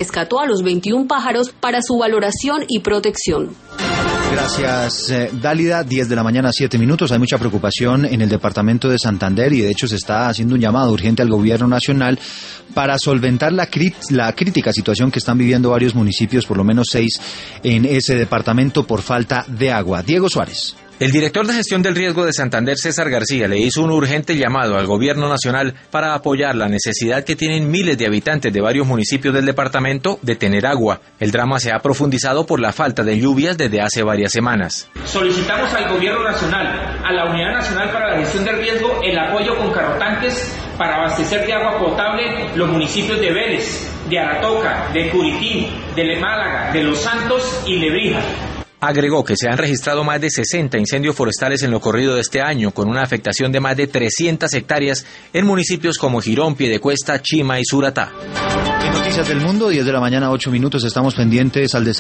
rescató a los 21 pájaros para su valoración y protección. Gracias, Dálida. 10 de la mañana, 7 minutos. Hay mucha preocupación en el departamento de Santander y de hecho se está haciendo un llamado urgente al gobierno nacional para solventar la crítica situación que están viviendo varios municipios, por lo menos 6 en ese departamento, por falta de agua. Diego Suárez. El director de gestión del riesgo de Santander, César García, le hizo un urgente llamado al gobierno nacional para apoyar la necesidad que tienen miles de habitantes de varios municipios del departamento de tener agua. El drama se ha profundizado por la falta de lluvias desde hace varias semanas. Solicitamos al gobierno nacional, a la Unidad Nacional para la Gestión del Riesgo, el apoyo con carrotanques para abastecer de agua potable los municipios de Vélez, de Aratoca, de Curitín, de Málaga, de Los Santos y Lebrija. Agregó que se han registrado más de 60 incendios forestales en lo corrido de este año, con una afectación de más de 300 hectáreas en municipios como Girón, Piedecuesta, Chima y Suratá. En Noticias del Mundo, 10 de la mañana, 8 minutos, estamos pendientes al